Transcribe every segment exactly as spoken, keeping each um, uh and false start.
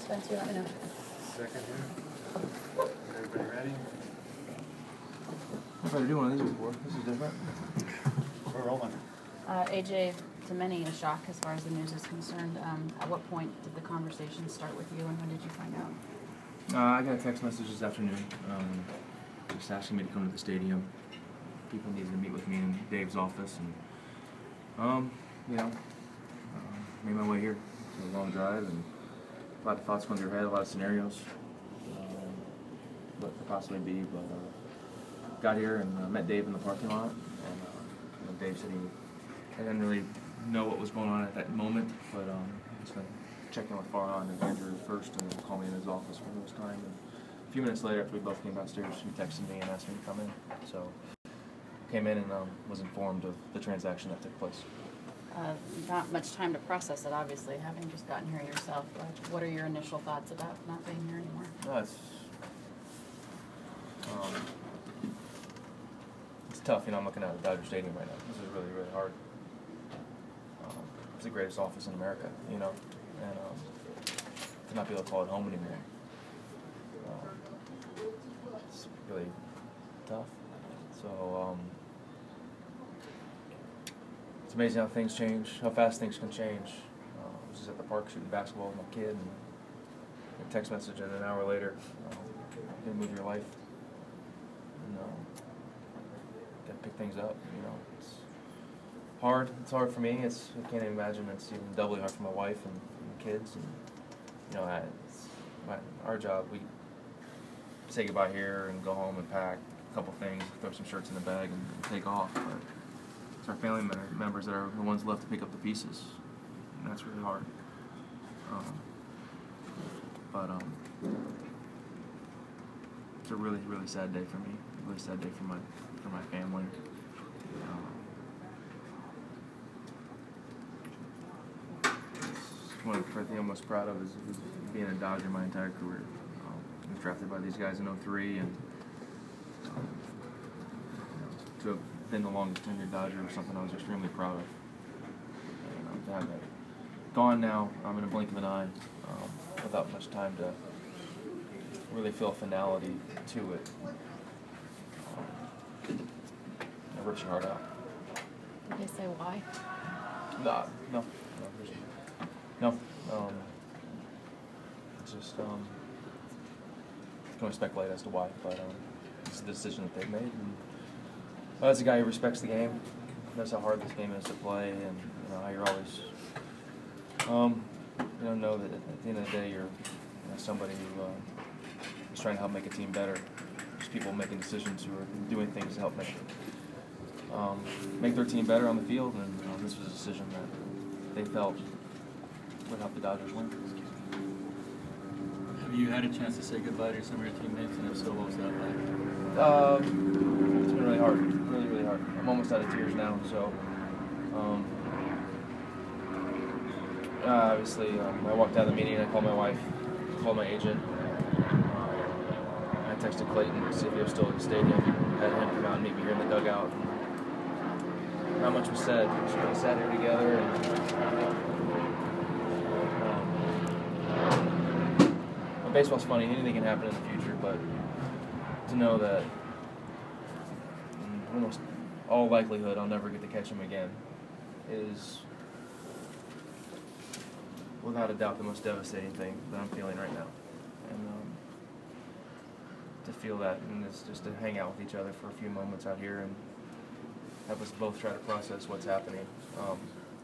Spence, you let me know. Second here. Everybody ready? I've had to do one of these before. This is different. We're rolling. Uh, A J, to many a shock as far as the news is concerned. Um, at what point did the conversation start with you, and when did you find out? Uh, I got a text message this afternoon, um, just asking me to come to the stadium. People needed to meet with me in Dave's office, and um, you know, uh, made my way here. It was a long drive, and a lot of thoughts going through your head, a lot of scenarios, um, what could possibly be. But uh, got here and uh, met Dave in the parking lot, and uh, you know, Dave said he I didn't really know what was going on at that moment, but um, he's going to check in with Farhan and Andrew first, and then call me in his office for the first time. And a few minutes later, after we both came downstairs, he texted me and asked me to come in. So came in and um, was informed of the transaction that took place. Uh, not much time to process it, obviously, having just gotten here yourself. But what are your initial thoughts about not being here anymore? No, it's, um, it's tough. You know, I'm looking at Dodger Stadium right now. This is really, really hard. Um, it's the greatest office in America, you know, and um, to not be able to call it home anymore. Um, it's really tough. So um, it's amazing how things change, how fast things can change. Uh, I was just at the park shooting basketball with my kid, and a text message, and an hour later, um, you move your life, and um, gotta pick things up. You know, it's hard. It's hard for me. It's I can't even imagine. It's even doubly hard for my wife and, and kids. And you know, I, it's my, our job. We say goodbye here and go home and pack a couple things, throw some shirts in the bag, and, and take off. But it's our family members that are the ones left to pick up the pieces, and that's really hard. Um, but um, it's a really, really sad day for me. A really sad day for my for my family. Um, it's one of the things I'm most proud of is, is being a Dodger my entire career. Um, I was drafted by these guys in oh three, and um, you know, to have been the longest tenured Dodger was something I was extremely proud of. And um, to have that gone now, I'm in a blink of an eye, um, without much time to really feel finality to it. Um, it rips your heart out. Did they say why? Nah, no, no, there's no. Um, it's just um, I can only speculate as to why, but um, it's the decision that they've made. And, well, as a guy who respects the game, knows how hard this game is to play, and you know how you're always, um, you know, know that at the end of the day you're you know, somebody who uh, is trying to help make a team better. There's people making decisions who are doing things to help make um, make their team better on the field, and you know, this was a decision that they felt would help the Dodgers win. Have you had a chance to say goodbye to some of your teammates, and if so, what was that like? Uh, it's been really hard, really, really hard. I'm almost out of tears now, so um, uh, obviously um, I walked out of the meeting, I called my wife, called my agent, I texted Clayton to see if he was still at the stadium, had him come out and meet me here in the dugout. Not much was said. We just kind of sat here together, and um, baseball's funny. Anything can happen in the future, but to know that in almost all likelihood I'll never get to catch him again is without a doubt the most devastating thing that I'm feeling right now. And um, to feel that, and it's just to hang out with each other for a few moments out here and have us both try to process what's happening. Um,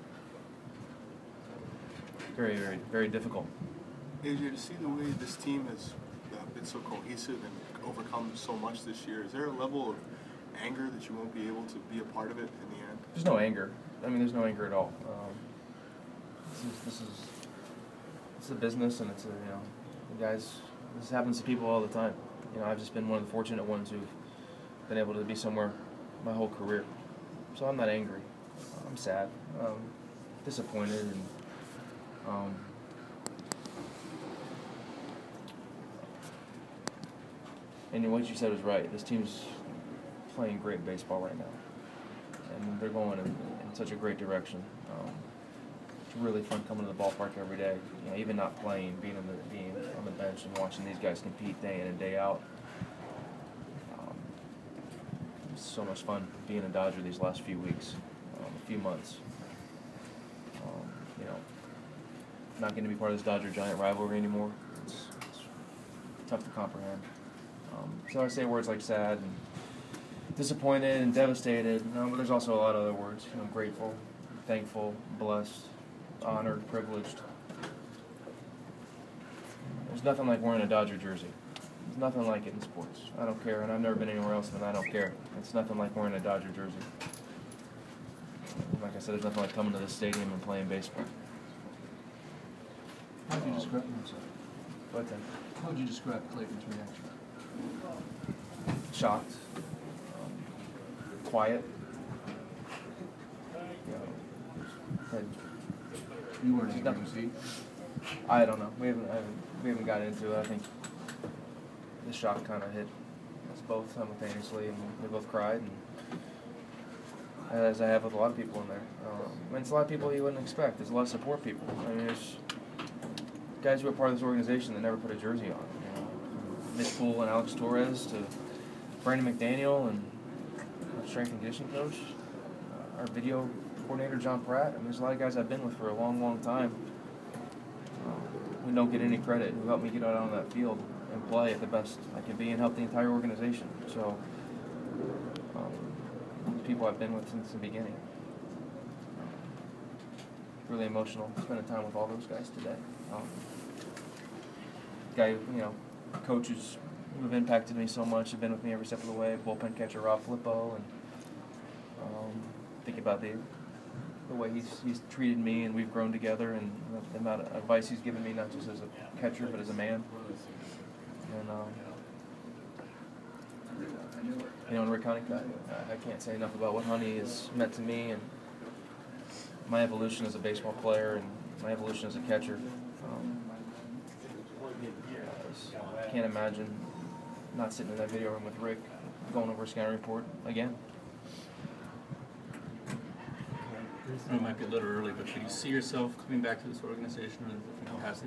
very, very, very difficult. A J, to see the way this team has uh, been so cohesive and overcome so much this year, is there a level of anger that you won't be able to be a part of it in the end? There's no anger. I mean, there's no anger at all. Um, this is this is it's a business, and it's a you know, guys. This happens to people all the time. You know, I've just been one of the fortunate ones who've been able to be somewhere my whole career. So I'm not angry. I'm sad. Um, disappointed, and um, and what you said was right. This team's playing great baseball right now, and they're going in, in such a great direction. Um, it's really fun coming to the ballpark every day. You know, even not playing, being in the being on the bench and watching these guys compete day in and day out. Um, it's so much fun being a Dodger these last few weeks, um, a few months. Um, you know, not getting to be part of this Dodger-Giant rivalry anymore. It's, it's tough to comprehend. Um, so I say words like sad and disappointed and devastated, no, but there's also a lot of other words. You know, grateful, thankful, blessed, honored, privileged. There's nothing like wearing a Dodger jersey. There's nothing like it in sports. I don't care, and I've never been anywhere else, and I don't care. It's nothing like wearing a Dodger jersey. Like I said, there's nothing like coming to this stadium and playing baseball. How would you describe himself? But then, How would you describe Clayton's reaction? shocked, um, quiet. You know, had You weren't There's angry, nothing- see? I don't know. We haven't, I haven't, we haven't gotten into it. I think the shock kind of hit us both simultaneously, and we both cried, and as I have with a lot of people in there. Um, and it's a lot of people you wouldn't expect. There's a lot of support people. I mean, there's guys who are part of this organization that never put a jersey on. You know, from Mitch Poole and Alex Torres to Brandon McDaniel and our strength and conditioning coach, uh, our video coordinator John Pratt. I mean, there's a lot of guys I've been with for a long, long time. We don't get any credit, who helped me get out on that field and play at the best I can be and help the entire organization. So, um, people I've been with since the beginning. Really emotional spending time with all those guys today. Um, guy, you know, coaches who have impacted me so much have been with me every step of the way. Bullpen catcher Rob Filippo, and um, think about the the way he's he's treated me, and we've grown together, and the amount of advice he's given me, not just as a catcher but as a man. And um, you know, and Rick Honeycutt, I, I can't say enough about what Honey has meant to me and my evolution as a baseball player and my evolution as a catcher. Um, I can't imagine not sitting in that video room with Rick, going over a scouting report again. I know it might be a little early, but could you see yourself coming back to this organization in a different capacity?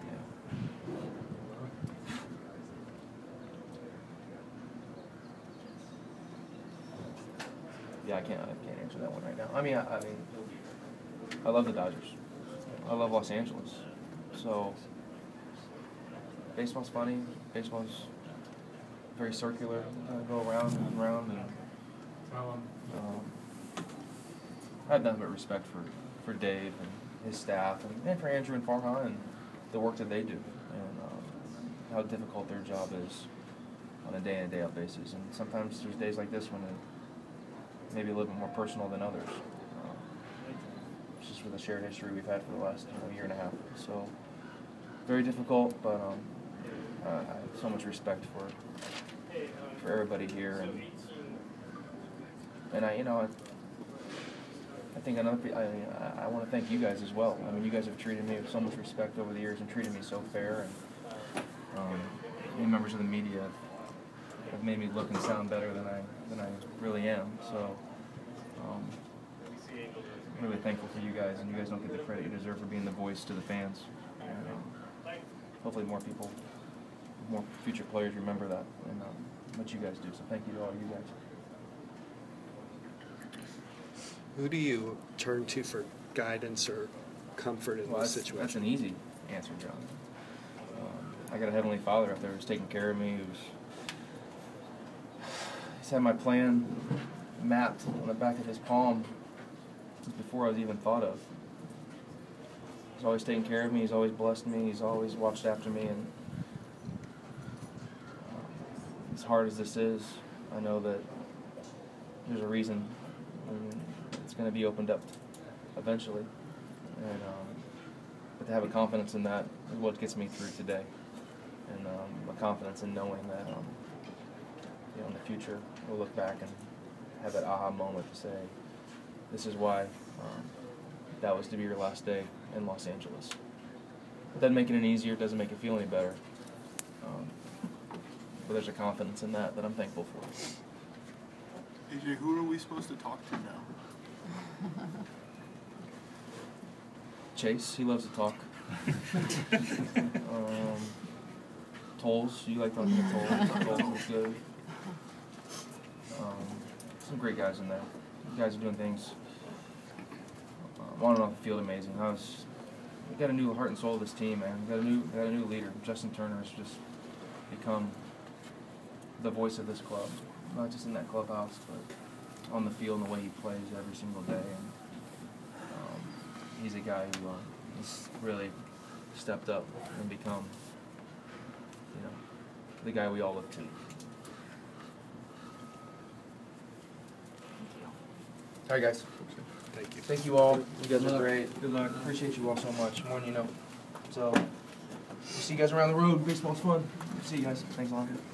Yeah, I can't. I can't answer that one right now. I mean, I, I mean, I love the Dodgers. I love Los Angeles. So, baseball's funny. Baseball's very circular. Uh, go around and around, and um, I have nothing but respect for, for Dave and his staff, and, and for Andrew and Farhan and the work that they do, and um, how difficult their job is on a day in and day out basis. And sometimes there's days like this when it maybe a little bit more personal than others. Um, it's just with the shared history we've had for the last you know, year and a half. So very difficult, but um, uh, I have so much respect for for everybody here, and and I you know I, I think another I I want to thank you guys as well. I mean, you guys have treated me with so much respect over the years and treated me so fair, and um, any members of the media have made me look and sound better than I than I really am. So um, I'm really thankful for you guys, and you guys don't get the credit you deserve for being the voice to the fans. And, um, hopefully more people, more future players remember that and um, what you guys do. So thank you to all you guys. Who do you turn to for guidance or comfort in Well, this that's, situation? that's an easy answer, John. Um, I got a Heavenly Father up there who's taking care of me, who's he's had my plan mapped on the back of his palm since before I was even thought of. He's always taken care of me, he's always blessed me, he's always watched after me, and um, as hard as this is, I know that there's a reason and it's going to be opened up eventually. And um, but to have a confidence in that is what gets me through today, and um, a confidence in knowing that um, you know in the future we'll look back and have that aha moment to say, this is why um, that was to be your last day in Los Angeles. It doesn't make it any easier, it doesn't make it feel any better, um, but there's a confidence in that that I'm thankful for. A J, who are we supposed to talk to now? Chase, he loves to talk. um, Tolls, you like talking to Tolls. Tolls is good. Um, some great guys in there. You guys are doing things uh, on and off the field amazing. I was, we got a new heart and soul of this team, man. We got a new, we got a new leader. Justin Turner has just become the voice of this club, not just in that clubhouse, but on the field and the way he plays every single day. And um, he's a guy who uh, has really stepped up and become, you know, the guy we all look to. All right, guys. Thank you. Thank you all. You guys Good are luck. great. Good luck. Appreciate you all so much. More than you know. So, see you guys around the road. Baseball's fun. See you guys. Thanks a lot.